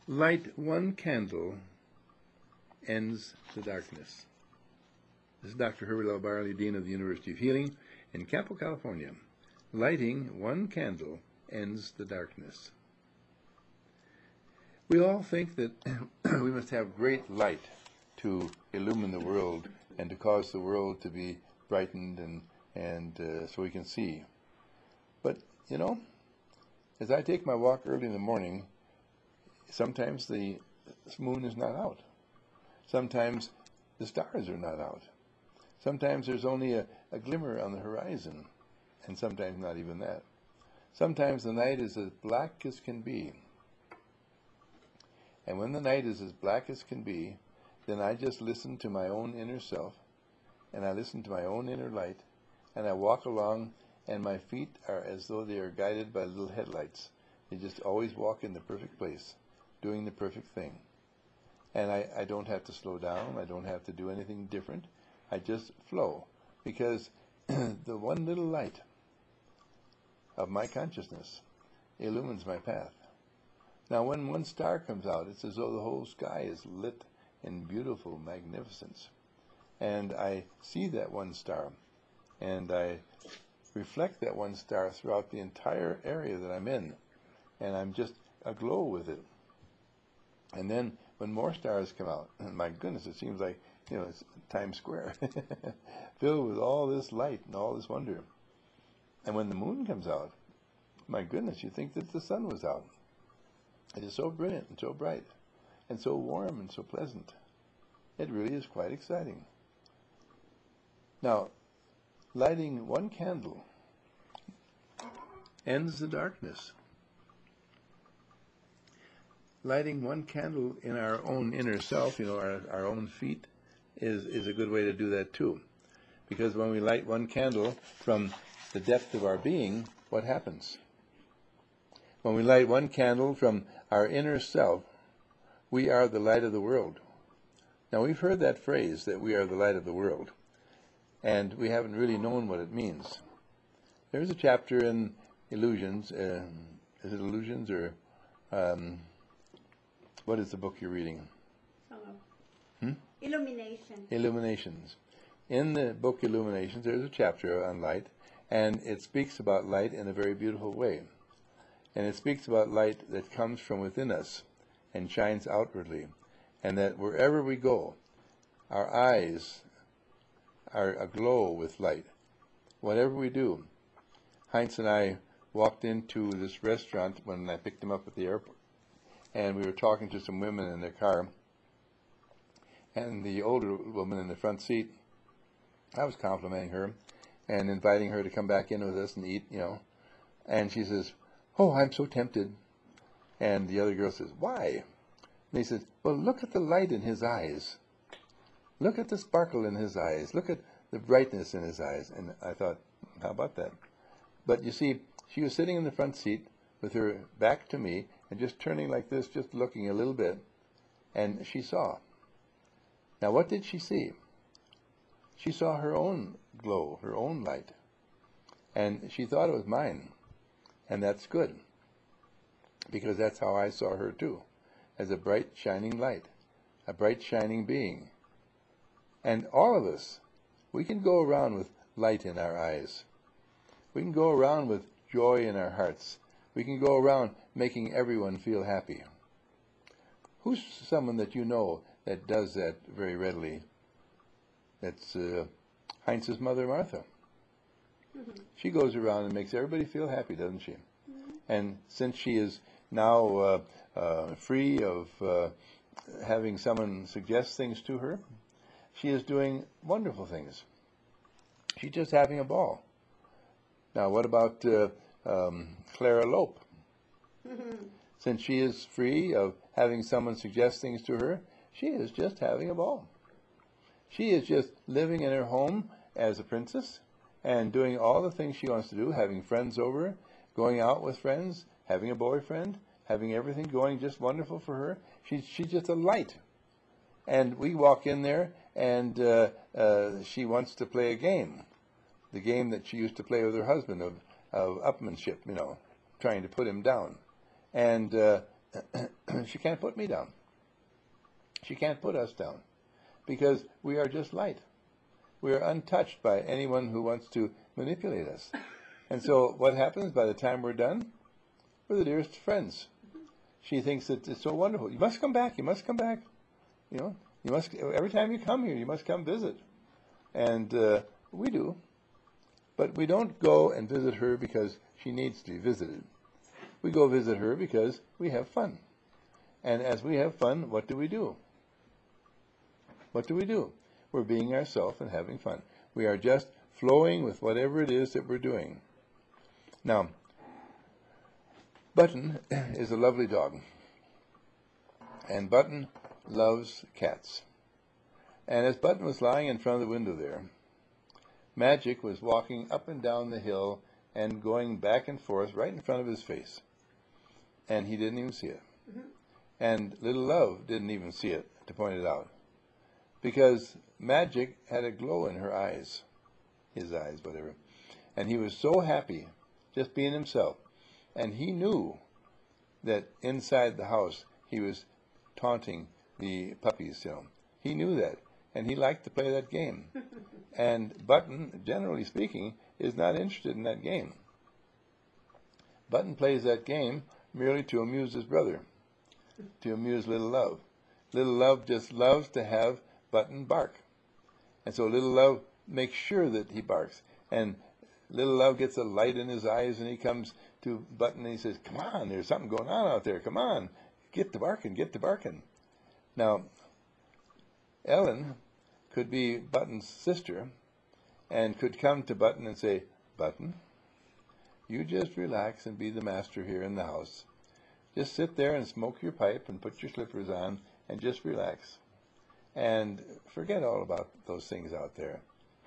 Light one candle ends the darkness. This is Dr. Herbert L. Barley, Dean of the University of Healing in Campo, California. Lighting one candle ends the darkness. We all think that we must have great light to illumine the world and to cause the world to be brightened and so we can see. But, you know, as I take my walk early in the morning, sometimes the moon is not out. Sometimes the stars are not out. Sometimes there's only a glimmer on the horizon, and sometimes not even that. Sometimes the night is as black as can be. And when the night is as black as can be, then I just listen to my own inner self, and I listen to my own inner light, and I walk along, and my feet are as though they are guided by little headlights. They just always walk in the perfect place, doing the perfect thing. And I don't have to slow down. I don't have to do anything different. I just flow, because the one little light of my consciousness illumines my path. Now, when one star comes out, it's as though the whole sky is lit in beautiful magnificence. And I see that one star, and I reflect that one star throughout the entire area that I'm in, and I'm just aglow with it. And then when more stars come out, my goodness, it seems like, you know, it's Times Square, filled with all this light and all this wonder. And when the moon comes out, my goodness, you think that the sun was out. It is so brilliant and so bright and so warm and so pleasant. It really is quite exciting. Now, lighting one candle ends the darkness. Lighting one candle in our own inner self, you know, our own feet, is a good way to do that too. Because when we light one candle from the depth of our being, what happens? When we light one candle from our inner self, we are the light of the world. Now, we've heard that phrase, that we are the light of the world, and we haven't really known what it means. There's a chapter in Illusions, is it Illusions, or what is the book you're reading? Illumination. Illuminations. In the book Illuminations, there's a chapter on light, and it speaks about light in a very beautiful way. And it speaks about light that comes from within us and shines outwardly, and that wherever we go, our eyes are aglow with light. Whatever we do. Heinz and I walked into this restaurant when I picked him up at the airport, and we were talking to some women in their car, and the older woman in the front seat, I was complimenting her and inviting her to come back in with us and eat, you know, and she says, "Oh, I'm so tempted." And the other girl says, "Why?" And he says, "Well, look at the light in his eyes. Look at the sparkle in his eyes. Look at the brightness in his eyes." And I thought, how about that? But you see, she was sitting in the front seat with her back to me and just turning like this, just looking a little bit, and she saw. Now, what did she see? She saw her own glow, her own light, and she thought it was mine. And that's good, because that's how I saw her too, as a bright, shining light, a bright, shining being. And all of us, we can go around with light in our eyes. We can go around with joy in our hearts. We can go around making everyone feel happy. Who's someone that you know that does that very readily? That's Heinz's mother, Martha. She goes around and makes everybody feel happy, doesn't she? And since she is now free of having someone suggest things to her, she is doing wonderful things. She's just having a ball. Now, what about Clara Lope? Since she is free of having someone suggest things to her, she is just having a ball. She is just living in her home as a princess and doing all the things she wants to do, having friends over, going out with friends, having a boyfriend, having everything going just wonderful for her. She's just a light. And we walk in there, and she wants to play a game, the game that she used to play with her husband of upmanship, you know, trying to put him down. And she can't put me down. She can't put us down because we are just light. We are untouched by anyone who wants to manipulate us. And so what happens by the time we're done? We're the dearest friends. She thinks that it's so wonderful. You must come back. You must come back. You know, you must, every time you come here, you must come visit. And we do. But we don't go and visit her because she needs to be visited. We go visit her because we have fun. And as we have fun, what do we do? What do we do? We're being ourselves and having fun. We are just flowing with whatever it is that we're doing. Now, Button is a lovely dog. And Button loves cats. And as Button was lying in front of the window there, Magic was walking up and down the hill and going back and forth right in front of his face. And he didn't even see it. And Little Love didn't even see it, to point it out. Because Magic had a glow in her eyes. His eyes, whatever. And he was so happy, just being himself. And he knew that inside the house he was taunting the puppies, you know. He knew that. And he liked to play that game. And Button, generally speaking, is not interested in that game. Button plays that game merely to amuse his brother, to amuse Little Love. Little Love just loves to have Button bark. And so Little Love makes sure that he barks. And Little Love gets a light in his eyes, and he comes to Button and he says, "Come on, there's something going on out there. Come on, get to barking, get to barking." Now, Ellen could be Button's sister and could come to Button and say, "Button, you just relax and be the master here in the house. Just sit there and smoke your pipe and put your slippers on and just relax. And forget all about those things out there."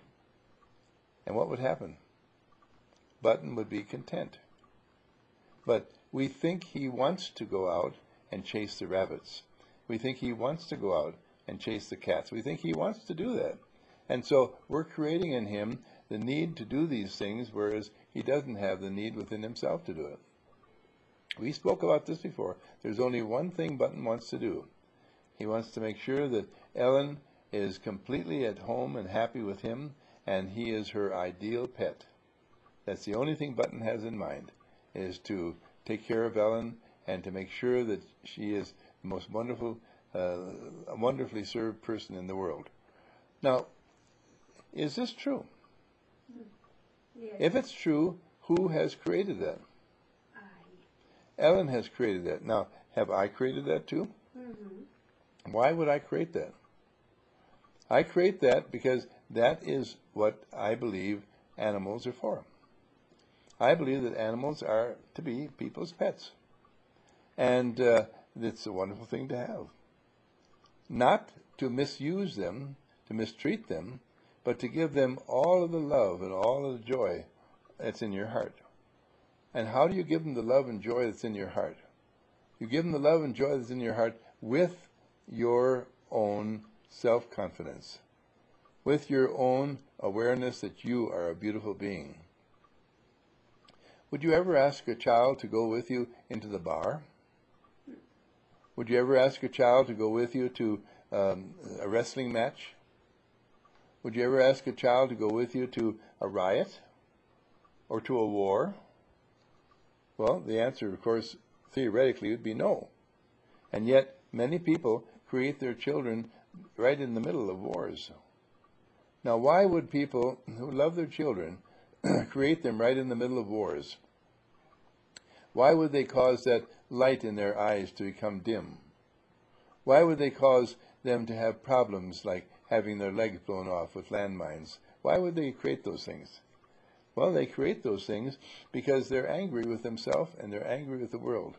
And what would happen? Button would be content. But we think he wants to go out and chase the rabbits. We think he wants to go out and chase the cats. We think he wants to do that. And so we're creating in him the need to do these things, whereas he doesn't have the need within himself to do it. We spoke about this before. There's only one thing Button wants to do. He wants to make sure that Ellen is completely at home and happy with him, and he is her ideal pet. That's the only thing Button has in mind, is to take care of Ellen and to make sure that she is the most wonderful, wonderfully served person in the world. Now, is this true? Yes. If it's true, who has created that? I. Ellen has created that. Now, have I created that too? Mm-hmm. Why would I create that? I create that because that is what I believe animals are for. I believe that animals are to be people's pets. And it's a wonderful thing to have. Not to misuse them, to mistreat them, but to give them all of the love and all of the joy that's in your heart. And how do you give them the love and joy that's in your heart? You give them the love and joy that's in your heart with your own self-confidence, with your own awareness that you are a beautiful being. Would you ever ask a child to go with you into the bar? Would you ever ask a child to go with you to a wrestling match? Would you ever ask a child to go with you to a riot or to a war? Well, the answer, of course, theoretically would be no. And yet, many people create their children right in the middle of wars. Now, why would people who love their children create them right in the middle of wars? Why would they cause that light in their eyes to become dim? Why would they cause them to have problems like having their legs blown off with landmines? Why would they create those things? Well, they create those things because they're angry with themselves and they're angry with the world.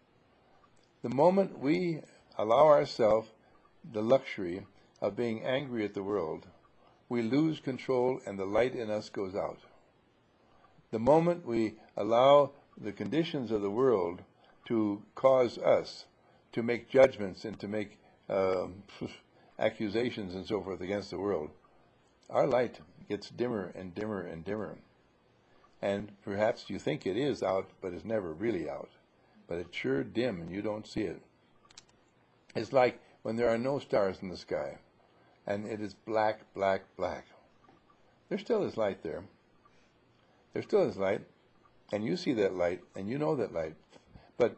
The moment we allow ourselves the luxury of being angry at the world, we lose control and the light in us goes out. The moment we allow the conditions of the world to cause us to make judgments and to make accusations and so forth against the world, our light gets dimmer and dimmer and dimmer. And perhaps you think it is out, but it's never really out. but it's sure dim and you don't see it. It's like when there are no stars in the sky and it is black, black, black. There still is light there. There still is light, and you see that light and you know that light. But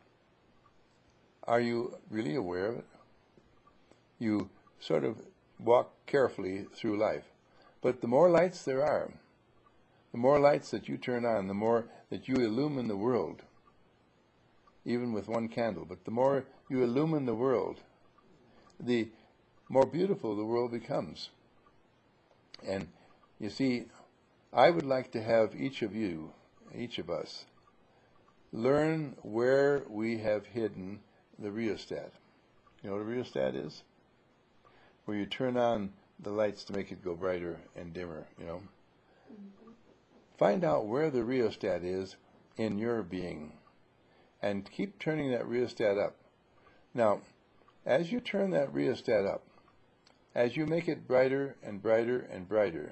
are you really aware of it? You sort of walk carefully through life. But the more lights there are, the more lights that you turn on, the more that you illumine the world, even with one candle. But the more you illumine the world, the more beautiful the world becomes. And you see, I would like to have each of you, each of us, learn where we have hidden the rheostat. You know what a rheostat is? Where you turn on the lights to make it go brighter and dimmer, you know. Find out where the rheostat is in your being and keep turning that rheostat up. Now, as you turn that rheostat up, as you make it brighter and brighter and brighter,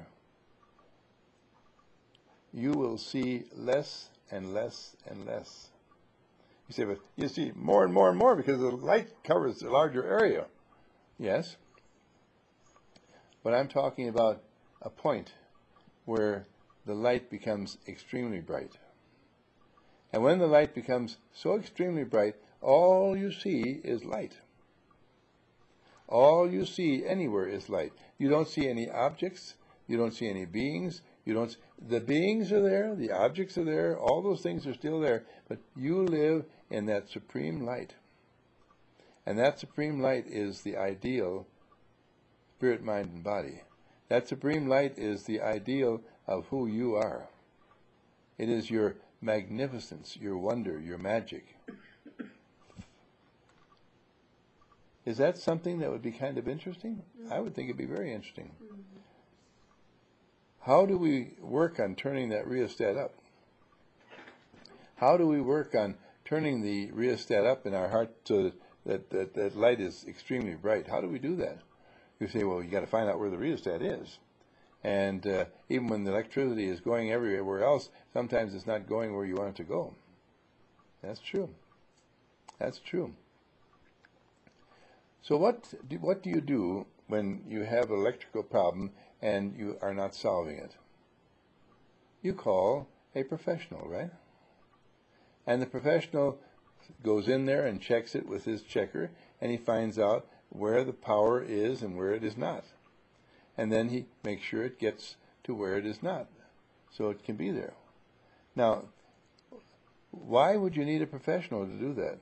you will see less and less and less. You say, but you see more and more and more because the light covers a larger area. Yes. But I'm talking about a point where the light becomes extremely bright. And when the light becomes so extremely bright, all you see is light. All you see anywhere is light. You don't see any objects. You don't see any beings. The beings are there, the objects are there, all those things are still there, but you live in that supreme light. And that supreme light is the ideal spirit, mind, and body. That supreme light is the ideal of who you are. It is your magnificence, your wonder, your magic. Is that something that would be kind of interesting? I would think it'd be very interesting. How do we work on turning that rheostat up? How do we work on turning the rheostat up in our heart so that light is extremely bright? How do we do that? You say, well, you got to find out where the rheostat is. And even when the electricity is going everywhere else, sometimes it's not going where you want it to go. That's true. That's true. So what do you do when you have an electrical problem and you are not solving it? You call a professional, right? And the professional goes in there and checks it with his checker, and he finds out where the power is and where it is not. And then he makes sure it gets to where it is not, so it can be there. Now, why would you need a professional to do that?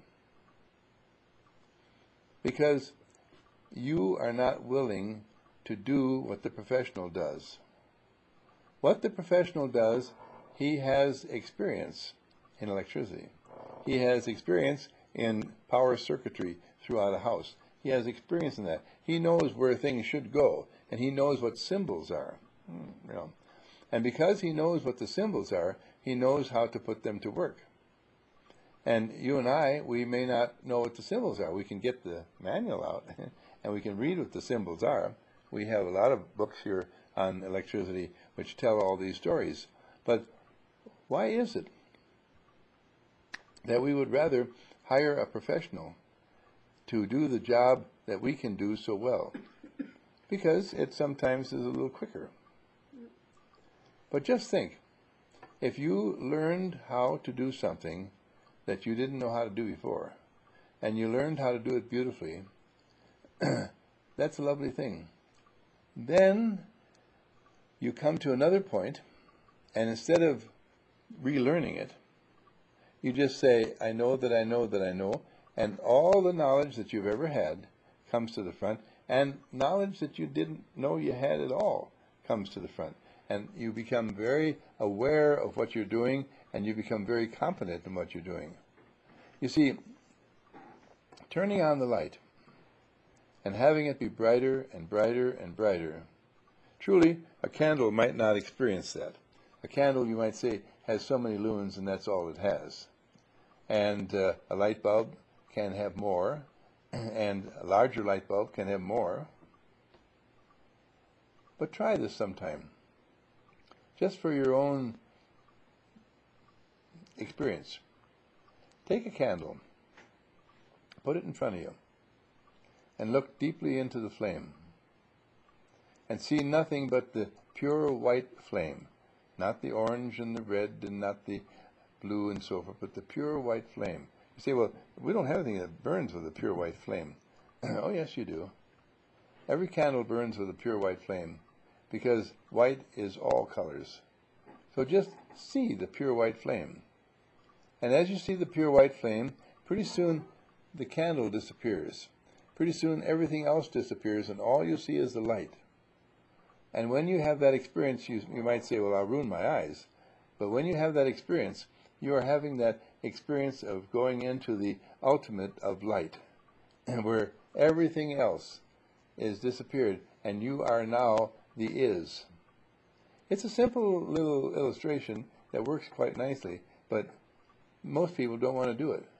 Because you are not willing to do what the professional does. What the professional does, he has experience in electricity. He has experience in power circuitry throughout a house. He has experience in that. He knows where things should go, and he knows what symbols are. You know. And because he knows what the symbols are, he knows how to put them to work. And you and I, we may not know what the symbols are. We can get the manual out, and we can read what the symbols are. We have a lot of books here on electricity which tell all these stories. But why is it that we would rather hire a professional to do the job that we can do so well? Because it sometimes is a little quicker. But just think, if you learned how to do something that you didn't know how to do before, and you learned how to do it beautifully, that's a lovely thing. Then you come to another point, and instead of relearning it, you just say, I know that I know that I know, and all the knowledge that you've ever had comes to the front, and knowledge that you didn't know you had at all comes to the front. And you become very aware of what you're doing, and you become very competent in what you're doing. You see, turning on the light and having it be brighter and brighter and brighter, truly, a candle might not experience that. A candle, you might say, has so many lumens, and that's all it has. And a light bulb can have more, and a larger light bulb can have more. But try this sometime, just for your own experience. Take a candle, put it in front of you, and look deeply into the flame, and see nothing but the pure white flame, not the orange and the red and not the blue and so forth, but the pure white flame. You say, well, we don't have anything that burns with a pure white flame. Oh, yes, you do. Every candle burns with a pure white flame because white is all colors. So just see the pure white flame. And as you see the pure white flame, pretty soon the candle disappears. Pretty soon everything else disappears and all you see is the light. And when you have that experience, you might say, well, I'll ruin my eyes. But when you have that experience, you are having that experience of going into the ultimate of light, where everything else is disappeared, and you are now the is. It's a simple little illustration that works quite nicely, but most people don't want to do it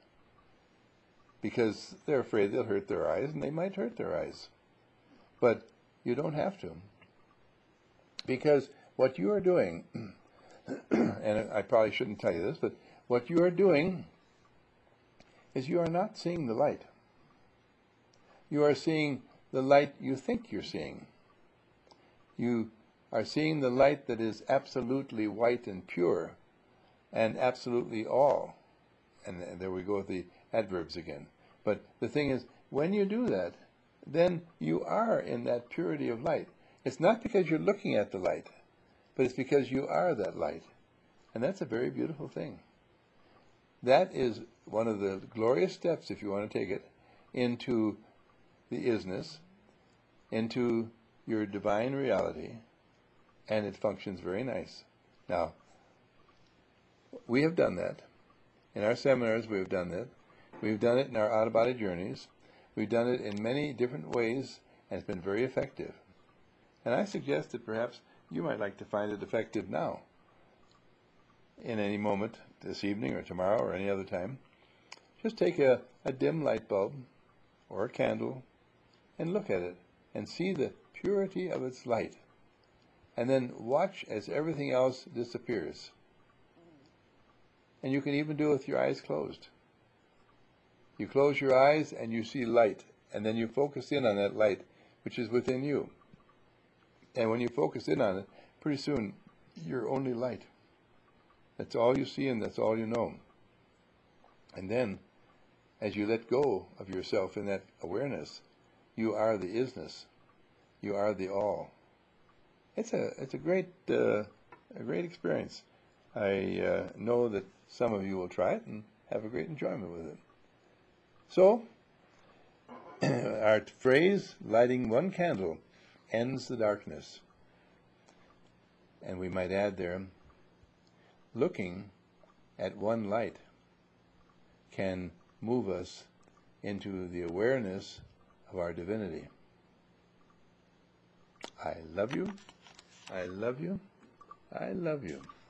because they're afraid they'll hurt their eyes, and they might hurt their eyes. But you don't have to, because what you are doing, and I probably shouldn't tell you this, but what you are doing is you are not seeing the light. You are seeing the light you think you're seeing. You are seeing the light that is absolutely white and pure and absolutely all. And there we go with the adverbs again. But the thing is, when you do that, then you are in that purity of light. It's not because you're looking at the light, but it's because you are that light. And that's a very beautiful thing. That is one of the glorious steps, if you want to take it, into the isness, into your divine reality, and it functions very nice. Now, we have done that. In our seminars, we have done that. We've done it in our out-of-body journeys. We've done it in many different ways, and it's been very effective. And I suggest that perhaps you might like to find it effective now, in any moment, this evening or tomorrow or any other time. Just take a dim light bulb or a candle and look at it and see the purity of its light. And then watch as everything else disappears. And you can even do it with your eyes closed. You close your eyes and you see light, and then you focus in on that light, which is within you. And when you focus in on it, pretty soon you're only light. That's all you see and that's all you know. And then, as you let go of yourself in that awareness, you are the isness. You are the all. It's a great experience. I know that some of you will try it and have a great enjoyment with it. So, our phrase, lighting one candle, ends the darkness. And we might add there, looking at one light can move us into the awareness of our divinity. I love you. I love you. I love you.